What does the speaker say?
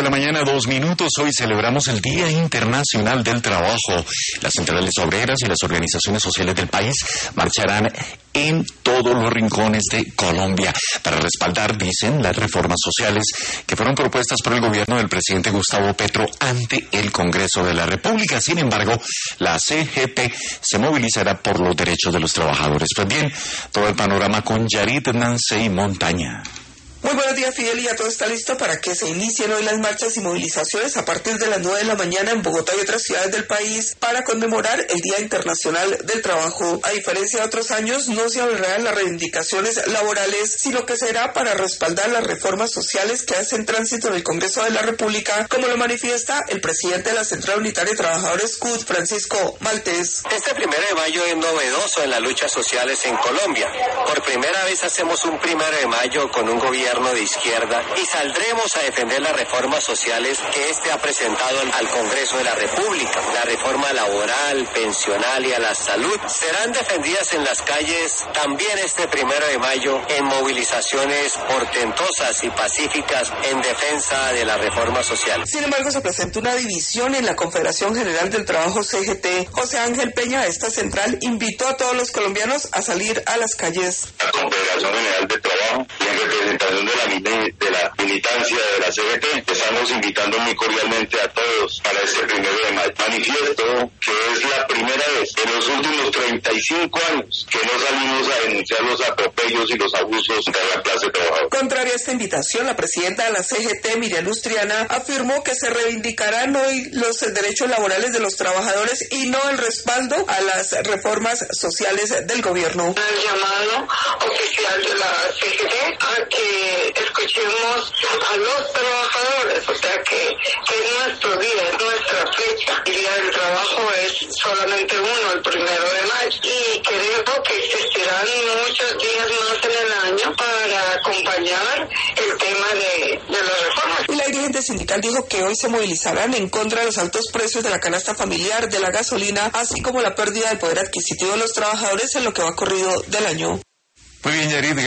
de la mañana, 2 minutos. Hoy celebramos el Día Internacional del Trabajo. Las centrales obreras y las organizaciones sociales del país marcharán en todos los rincones de Colombia para respaldar, dicen, las reformas sociales que fueron propuestas por el gobierno del presidente Gustavo Petro ante el Congreso de la República. Sin embargo, la CGT se movilizará por los derechos de los trabajadores. Pues bien, todo el panorama con Yarit Nansey Montaña. Muy buenos días, Fidel, y ya todo está listo para que se inicien hoy las marchas y movilizaciones a partir de las 9 de la mañana en Bogotá y otras ciudades del país para conmemorar el Día Internacional del Trabajo. A diferencia de otros años, no se hablarán las reivindicaciones laborales, sino que será para respaldar las reformas sociales que hacen tránsito en el Congreso de la República, como lo manifiesta el presidente de la Central Unitaria de Trabajadores CUT, Francisco Maltés. Este 1 de mayo es novedoso en las luchas sociales en Colombia. Por primera vez hacemos un 1 de mayo con un gobierno de izquierda y saldremos a defender las reformas sociales que ha presentado al Congreso de la República. La reforma laboral, pensional y a la salud serán defendidas en las calles también este 1 de mayo en movilizaciones portentosas y pacíficas en defensa de la reforma social. Sin embargo, se presentó una división en la Confederación General del Trabajo CGT. José Ángel Peña de esta central invitó a todos los colombianos a salir a las calles. La Confederación General del Trabajo y en representación de la militancia de la CGT, estamos invitando muy cordialmente a todos para este 1 de mayo. Manifiesto que es la primera vez en los últimos 35 años que no salimos a denunciar los atropellos y los abusos de la clase trabajadora. Contraria a esta invitación, la presidenta de la CGT, Miriam Luz Triana, afirmó que se reivindicarán hoy los derechos laborales de los trabajadores y no el respaldo a las reformas sociales del gobierno. El llamado oficial de la CGT a que escuchemos a los trabajadores, o sea que es nuestro día, es nuestra fecha. El Día del Trabajo es solamente uno, el 1 de mayo, y creo que existirán muchos días más en el año para acompañar el tema de las reformas. Y la dirigente sindical dijo que hoy se movilizarán en contra de los altos precios de la canasta familiar, de la gasolina, así como la pérdida del poder adquisitivo de los trabajadores en lo que va corrido del año. Muy bien, Yarit.